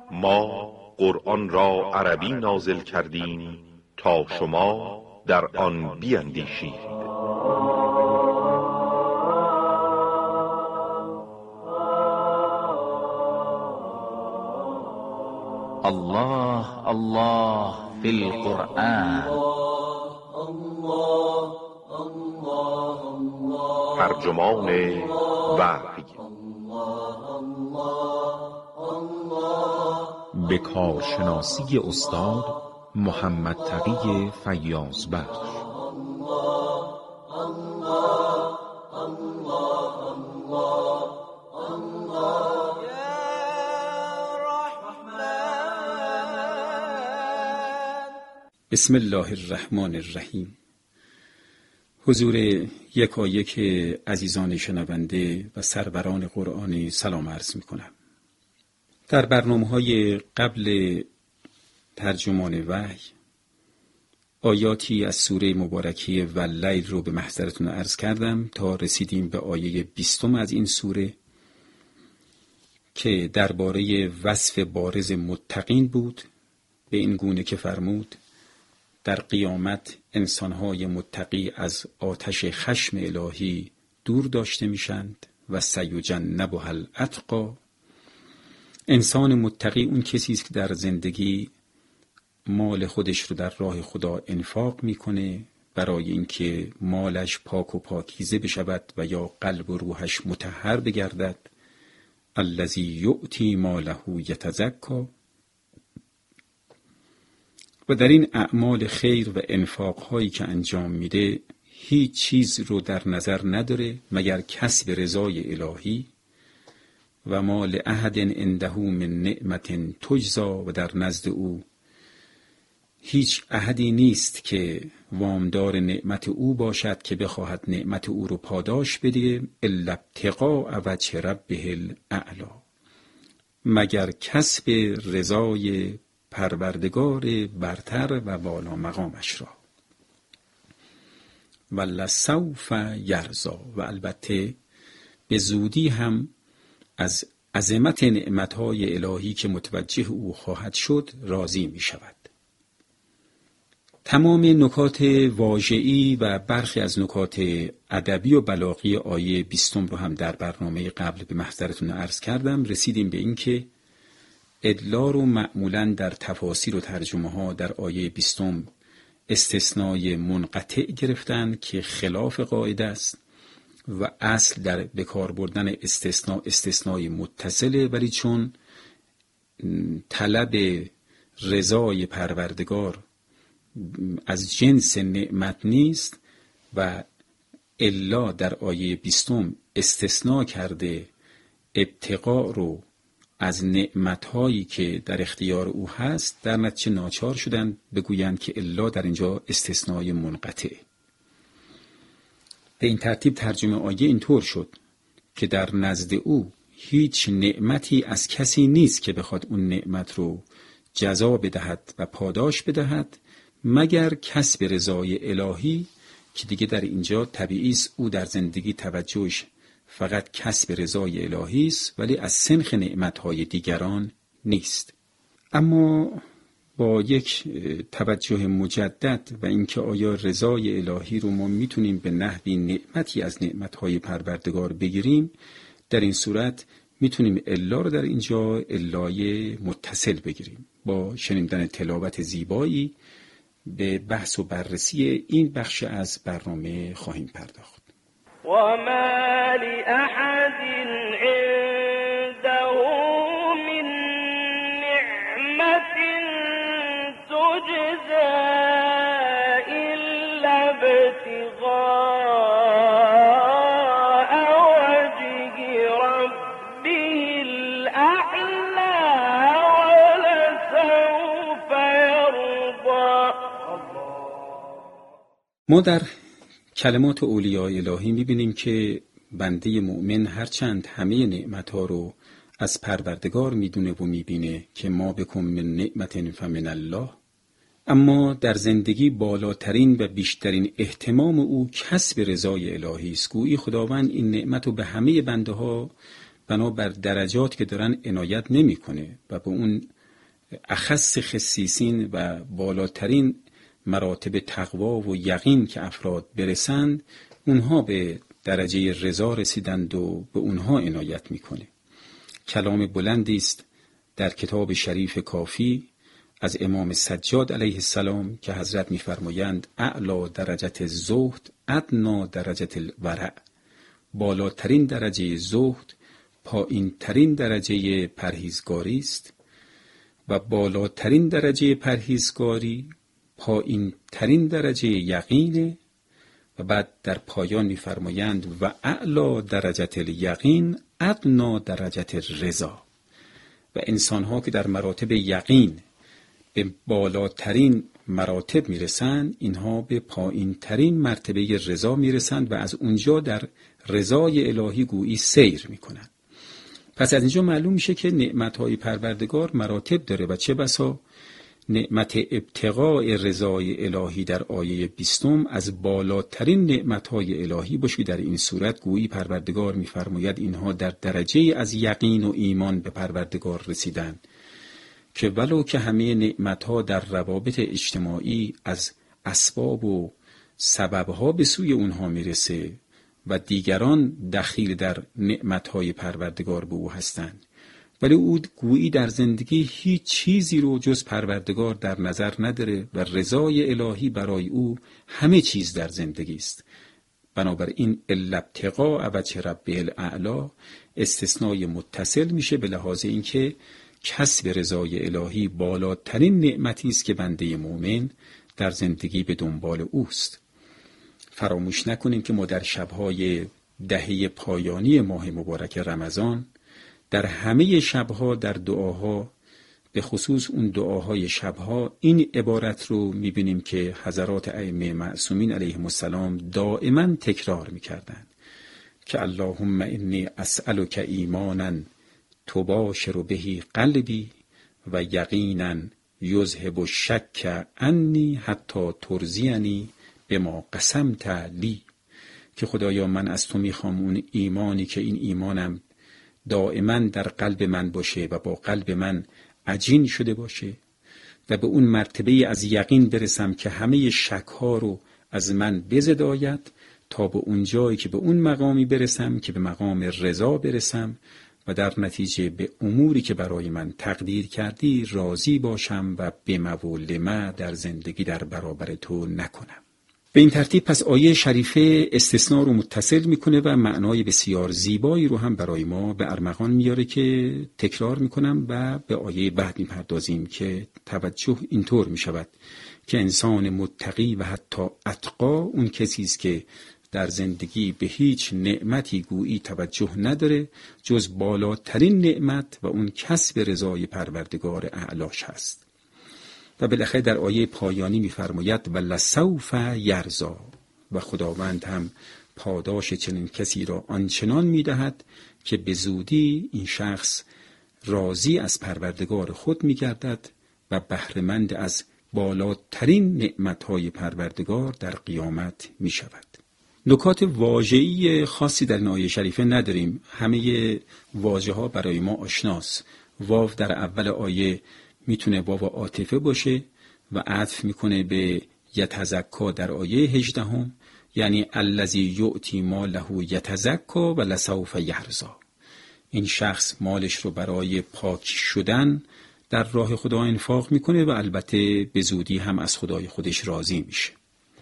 ما قرآن را عربی نازل کردیم تا شما در آن بیندیشید. الله الله فی القرآن. ترجمان وحی به کارشناسی استاد محمد تقی فیاضبخش. بسم الله الرحمن الرحیم. حضور یکایک عزیزان شنونده و سروران قرآنی سلام عرض می کنم. در برنامه‌های قبل ترجمان وحی آیاتی از سوره مبارکه واللیل رو به محضرتون عرض کردم تا رسیدیم به آیه 20 از این سوره که درباره وصف بارز متقین بود، به این گونه که فرمود در قیامت انسان‌های متقی از آتش خشم الهی دور داشته میشند و سیجنبها الاتقی. انسان متقی اون کسی است که در زندگی مال خودش رو در راه خدا انفاق میکنه برای اینکه مالش پاک و پاکیزه بشود و یا قلب و روحش مطهر بگردد. الذی یؤتی ماله یتزکی. و در این اعمال خیر و انفاق‌هایی که انجام میده هیچ چیز رو در نظر نداره مگر کسب رضای الهی. و ما لأحد عنده من نعمت تجزا. و در نزد او هیچ احدی نیست که وامدار نعمت او باشد که بخواهد نعمت او رو پاداش بده الا ابتغاء وجه ربه الاعلی، مگر کسب رضای پروردگار برتر و بالا مقامش را. ولسوف یرضی. و البته به زودی هم از عظمت نعمتهای الهی که متوجه او خواهد شد راضی می شود. تمام نکات واژه‌ای و برخی از نکات ادبی و بلاغی آیه 20 رو هم در برنامه قبل به محضرتون عرض کردم. رسیدیم به این که ادلا رو معمولاً در تفاسیر و ترجمه ها در آیه 20 استثنای منقطع گرفتن که خلاف قاعده است و اصل در بکار بردن استثنای متصله، ولی چون طلب رضای پروردگار از جنس نعمت نیست و الا در آیه 20 استثناء کرده ابتغاء رو از نعمت‌هایی که در اختیار او هست، در نتیجه ناچار شدن بگویند که الا در اینجا استثنای منقطع. به این ترتیب ترجمه آیه اینطور شد که در نزد او هیچ نعمتی از کسی نیست که بخواد اون نعمت رو جزا بدهد و پاداش بدهد مگر کسب رضای الهی، که دیگه در اینجا طبیعی است او در زندگی توجهش فقط کسب رضای الهی است ولی از سنخ نعمت‌های دیگران نیست. اما با یک توجه مجدد و اینکه آیا رضای الهی رو ما میتونیم به نحوی نعمتی از نعمت‌های پروردگار بگیریم، در این صورت میتونیم الا رو در اینجا الای متصل بگیریم. با شنیدن تلاوت زیبایی به بحث و بررسی این بخش از برنامه خواهیم پرداخت. وما لأحد عنده من نعمة تجزى إلا ابتغاء وجه ربه الأعلى ولسوف يرضى. ما در کلمات اولیاء الهی میبینیم که بنده مؤمن هرچند همه نعمتها رو از پروردگار میدونه و میبینه که ما بکم من نعمت فمن الله، اما در زندگی بالاترین و بیشترین اهتمام او کسب رضای الهی است. گویی خداوند این نعمت رو به همه بنده ها بنابر درجات که دارن عنایت نمیکنه و به اون اخص خصیصین و بالاترین مراتب تقوا و یقین که افراد برسند، اونها به درجه رضا رسیدند و به اونها عنایت میکنه. کلام بلندی است در کتاب شریف کافی از امام سجاد علیه السلام که حضرت میفرمایند اعلی درجت زهد ادنا درجت الورع، بالاترین درجه زهد پایین ترین درجه پرهیزگاری است و بالاترین درجه پرهیزگاری پایین ترین درجه یقینه. و بعد در پایان میفرمایند و اعلی درجت الیقین ادنا درجت الرضا. و انسان‌ها که در مراتب یقین به بالاترین مراتب میرسند، اینها به پایین ترین مرتبه رضا میرسند و از اونجا در رضای الهی گویی سیر میکنند. پس از اینجا معلوم میشه که نعمت‌های پروردگار مراتب داره و چه بسا نعمت ابتغاء رضای الهی در آیه 20 از بالاترین نعمت‌های الهی باشه. در این صورت گویی پروردگار می‌فرماید اینها در درجه از یقین و ایمان به پروردگار رسیدند که ولو که همه نعمت‌ها در روابط اجتماعی از اسباب و سبب‌ها به سوی اونها میرسه و دیگران دخیل در نعمت‌های پروردگار به او هستند، ولی او گویی در زندگی هیچ چیزی رو جز پروردگار در نظر نداره و رضای الهی برای او همه چیز در زندگی است. بنابراین الا ابتغاء وجه ربه الاعلی استثنای متصل میشه به لحاظ اینکه کسب رضای الهی بالاترین نعمتی است که بنده مؤمن در زندگی به دنبال اوست. فراموش نکنیم که ما در شب‌های دهه پایانی ماه مبارک رمضان در همه شب‌ها در دعاها، به خصوص اون دعاهای شب‌ها، این عبارت رو می‌بینیم که حضرات ائمه معصومین علیهم السلام دائما تکرار می‌کردند که اللهم انی اسألک ایمانا تباشر به قلبی و یقینا یذهب الشک عنی حتی ترضینی بما قسمت لی. که خدایا من از تو میخوام اون ایمانی که این ایمانم دائما در قلب من باشه و با قلب من عجین شده باشه و به اون مرتبه از یقین برسم که همه شک‌ها رو از من بزداید تا به اون جایی که به اون مقامی برسم که به مقام رضا برسم و در نتیجه به اموری که برای من تقدیر کردی راضی باشم و بما و لما در زندگی در برابر تو نکنم. به این ترتیب پس آیه شریفه استثناء رو متصل میکنه و معنای بسیار زیبایی رو هم برای ما به ارمغان میاره که تکرار میکنم و به آیه بعد میپردازیم که توجه اینطور میشود که انسان متقی و حتی اتقا اون کسی است که در زندگی به هیچ نعمتی گویی توجه نداره جز بالاترین نعمت و اون کسب رضای پروردگار اعلاش هست. و بالاخره در آیه پایانی می‌فرماید و لسوف یرضا، و خداوند هم پاداش چنین کسی را آنچنان می‌دهد که به زودی این شخص راضی از پروردگار خود می‌گردد و بهره‌مند از بالاترین نعمت‌های پروردگار در قیامت می‌شود. نکات واژه‌ای خاصی در این آیه شریفه نداریم، همه واژه‌ها برای ما آشناست. واو در اول آیه میتونه واو عاطفه باشه و عطف میکنه به یتزکا در آیه 18، یعنی الذی یؤتی ماله یتزکا و لسوف یرضا. این شخص مالش رو برای پاک شدن در راه خدا انفاق میکنه و البته به زودی هم از خدای خودش راضی میشه.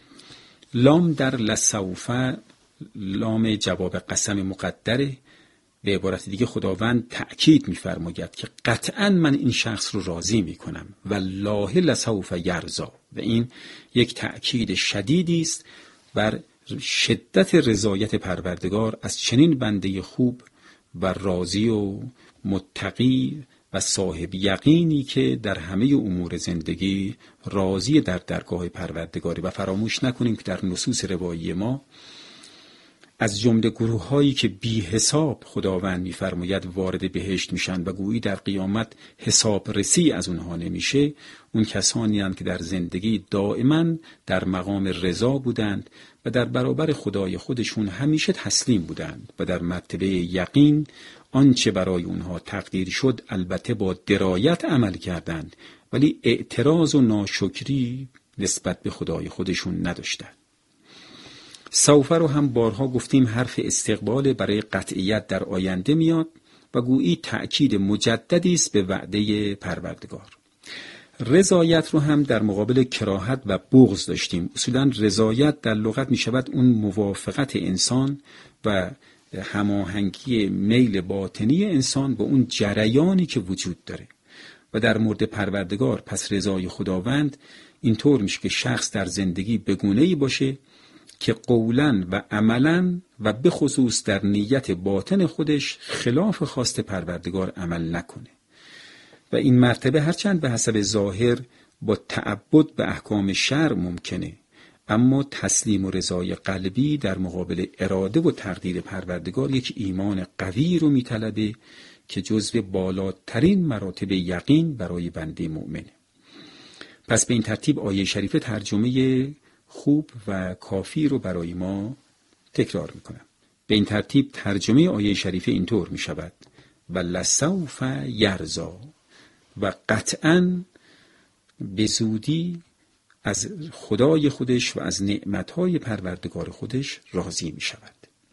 لام در لسوف لام جواب قسم مقدره. به عبارت دیگه خداوند تأکید می‌فرماید که قطعاً من این شخص رو راضی می‌کنم والله لسوف یرضا، و این یک تأکید شدیدی است بر شدت رضایت پروردگار از چنین بنده خوب و راضی و متقی و صاحب یقینی که در همه امور زندگی راضی در درگاه پروردگاری. و فراموش نکنیم که در نصوص روایی ما از جمله گروه‌هایی که بی حساب خداوند می‌فرماید وارد بهشت میشن و گویی در قیامت حساب رسی از اونها نمیشه، اون کسانی هستند که در زندگی دائما در مقام رضا بودند و در برابر خدای خودشون همیشه تسلیم بودند و در مرتبه یقین آنچه برای اونها تقدیر شد البته با درایت عمل کردند، ولی اعتراض و ناشکری نسبت به خدای خودشون نداشتند. سوف رو هم بارها گفتیم حرف استقبال برای قطعیت در آینده میاد و گویی تأکید مجددی است به وعده پروردگار. رضایت رو هم در مقابل کراهت و بغض داشتیم. اصولا رضایت در لغت می شود اون موافقت انسان و هماهنگی میل باطنی انسان با اون جریانی که وجود داره. و در مورد پروردگار پس رضای خداوند اینطور میشه که شخص در زندگی به گونه‌ای باشه که قولاً و عملاً و به خصوص در نیت باطن خودش خلاف خواست پروردگار عمل نکنه. و این مرتبه هرچند به حسب ظاهر با تعبد به احکام شرع ممکنه، اما تسلیم و رضای قلبی در مقابل اراده و تقدیر پروردگار یک ایمان قوی رو میطلبه که جزو بالاترین مراتب یقین برای بنده مؤمنه. پس به این ترتیب آیه شریفه ترجمه خوب و کافی رو برای ما تکرار میکنم. به این ترتیب ترجمه آیه شریفه اینطور میشود: و لسوف یرضا، و قطعاً به زودی از خدای خودش و از نعمتهای پروردگار خودش راضی می شود.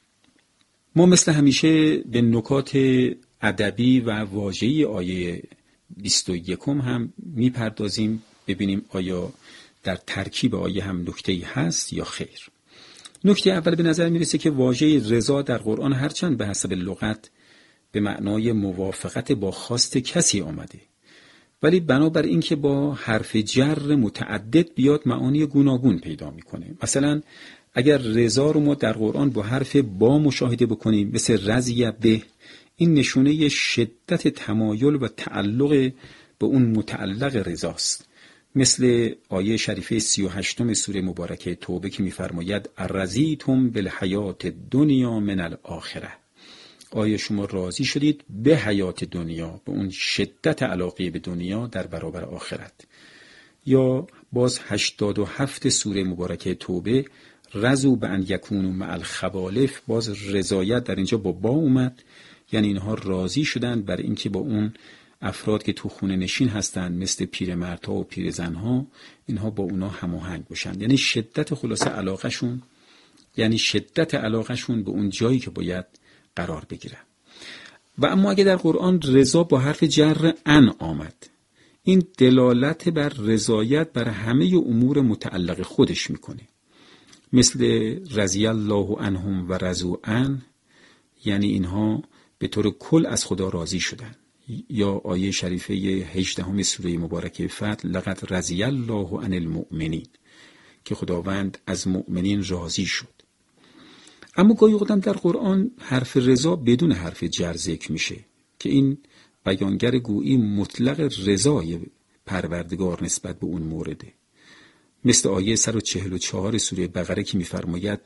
ما مثل همیشه به نکات ادبی و واژه‌ای آیه 21 هم می پردازیم، ببینیم آیا در ترکیب آیه هم نکته‌ای هست یا خیر. نکته اول به نظر می رسه که واژه رضا در قرآن هرچند به حسب لغت به معنای موافقت با خواست کسی آمده، ولی بنابر اینکه با حرف جر متعدد بیاد معانی گوناگون پیدا میکنه. مثلا اگر رضا رو ما در قرآن با حرف با مشاهده بکنیم مثل رضی به، این نشونه شدت تمایل و تعلق به اون متعلق رضاست. مثل آیه شریفه 38 سوره مبارکه توبه که میفرماید ارضیتم بالحیات الدنیا من الاخره، آیا شما راضی شدید به حیات دنیا، به اون شدت علاقه به دنیا در برابر آخرت. یا باز 87 سوره مبارکه توبه رضوا بان یکونوا مع الخوالف، باز رضایت در اینجا با اومد، یعنی اینها راضی شدند بر اینکه با اون افراد که تو خونه نشین هستند مثل پیرمردها و پیرزنها، اینها با اونا هماهنگ باشند. یعنی شدت خلاصه علاقهشون، یعنی شدت علاقهشون به اون جایی که باید قرار بگیره. و اما اگه در قرآن رضا با حرف جر ان آمد، این دلالت بر رضایت بر همه امور متعلق خودش میکنه، مثل رضی الله عنهم و رضوا عنه، یعنی اینها به طور کل از خدا راضی شدن. یا آیه شریفه 18 سوره مبارکه فتح لقد رضی الله عن المؤمنین، که خداوند از مؤمنین راضی شد. اما گاهی اوقات در قرآن حرف رضا بدون حرف جر ذکر میشه که این بیانگر گویی مطلق رضای پروردگار نسبت به اون مورده، مثل آیه 144 سوره بقره که میفرماید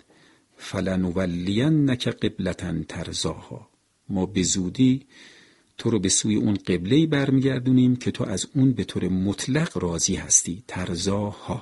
فلنولینک قبلة ترضاها، ما به زودی تو رو به سوی اون قبله‌ای برمیگردونیم که تو از اون به طور مطلق راضی هستی، ترضاها.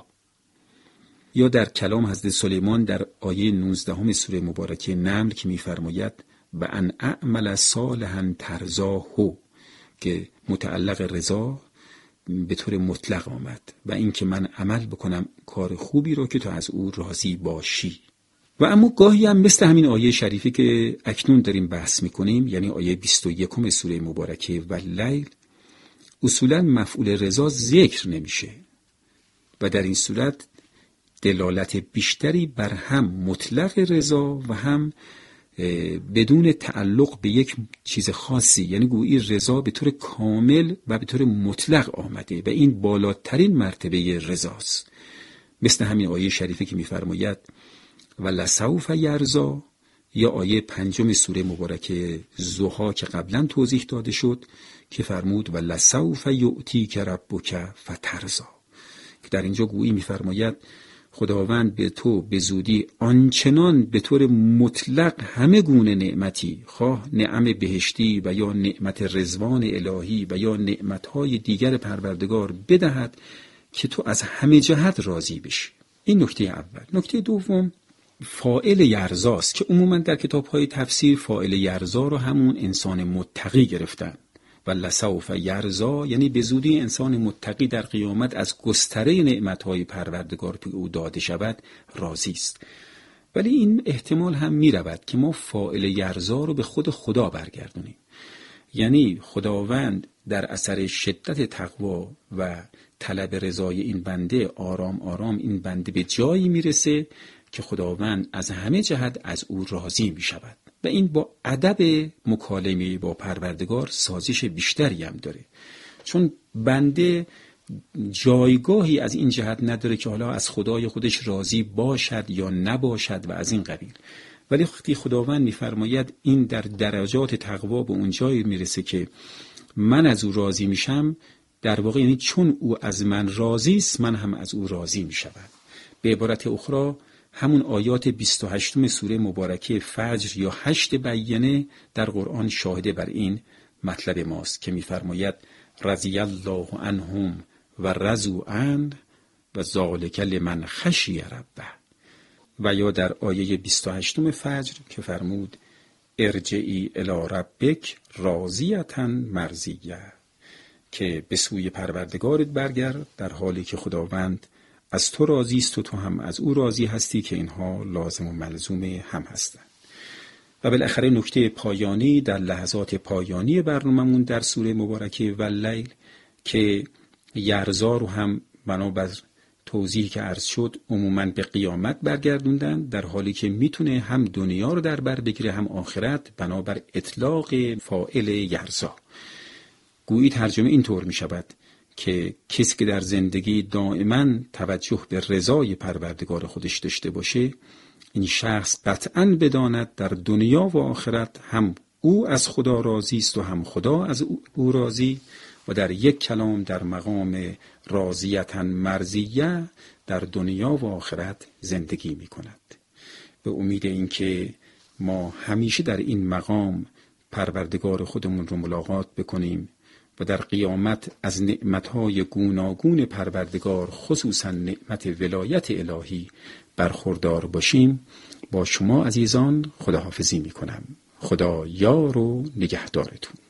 یا در کلام حضرت سلیمان در آیه 19 سوره مبارکه نمل که می‌فرماید و ان اعمل صالحا ترضاه، که متعلق رضا به طور مطلق آمد و این که من عمل بکنم کار خوبی رو که تو از او راضی باشی. و اما گاهی هم مثل همین آیه شریفی که اکنون داریم بحث می‌کنیم، یعنی آیه 21 سوره مبارکه واللیل، اصولا مفعول رضا ذکر نمیشه و در این صورت دلالت بیشتری بر هم مطلق رضا و هم بدون تعلق به یک چیز خاصی، یعنی گویی رضا به طور کامل و به طور مطلق آمده و این بالاترین مرتبه رضاست. مثل همین آیه شریفه که می‌فرماید و لسوف یرضا، یا آیه 5 سوره مبارکه ضحی که قبلا توضیح داده شد که فرمود و لسوف یؤتیک ربک فترضا، که در اینجا گویی می‌فرماید خداوند به تو به زودی آنچنان به طور مطلق همه گونه نعمتی، خواه نعم بهشتی و یا نعمت رضوان الهی و یا نعمتهای دیگر پروردگار بدهد که تو از همه جهت راضی بشی. این نکته اول. نکته دوم فاعل یرزاست که عموما در کتاب‌های تفسیر فاعل یرزا رو همون انسان متقی گرفتن و لسوف یرزا، یعنی به زودی انسان متقی در قیامت از گستره نعمت‌های پروردگار که او داده شود راضی است. ولی این احتمال هم می رود که ما فاعل یرزا رو به خود خدا برگردونیم، یعنی خداوند در اثر شدت تقوا و طلب رضای این بنده آرام آرام این بنده به جایی میرسه که خداوند از همه جهت از او راضی می شود و این با ادب مکالمه با پروردگار سازش بیشتری هم داره، چون بنده جایگاهی از این جهت نداره که حالا از خدای خودش راضی باشد یا نباشد و از این قبیل. ولی وقتی خداوند می‌فرماید این در درجات تقوا به اون جایی میرسه که من از او راضی میشم، در واقع یعنی چون او از من راضی است من هم از او راضی میشم. به عبارت اخرى همون آیات 28 سوره مبارکه فجر یا 8 بینه در قرآن شاهده بر این مطلب ماست که می‌فرماید رضی الله عنهم و رضوا عنه و ذلک لمن خشی ربه، و یا در آیه 28 فجر که فرمود ارجعی الی ربک راضیة مرضیة، که به سوی پروردگارت برگرد در حالی که خداوند از تو راضی است و تو هم از او راضی هستی، که اینها لازم و ملزوم هم هستند. و بالاخره نکته پایانی در لحظات پایانی برنامه‌مون در سوره مبارکه واللیل که یرزا رو هم بنابر توضیحی که عرض شد عموماً به قیامت برگردوندن، در حالی که میتونه هم دنیا رو در بر بگیره هم آخرت بنابر اطلاق فاعل یرزا. گویی ترجمه اینطور میشود که کسی که در زندگی دائما توجه به رضای پروردگار خودش داشته باشه، این شخص قطعاً بداند در دنیا و آخرت هم او از خدا راضی است و هم خدا از او راضی، و در یک کلام در مقام راضیة مرضیة در دنیا و آخرت زندگی می کند. به امید اینکه ما همیشه در این مقام پروردگار خودمون رو ملاقات بکنیم و در قیامت از نعمتهای گوناگون پروردگار خصوصا نعمت ولایت الهی برخوردار باشیم، با شما عزیزان خداحافظی می کنم. خدا یار و نگهدارتون.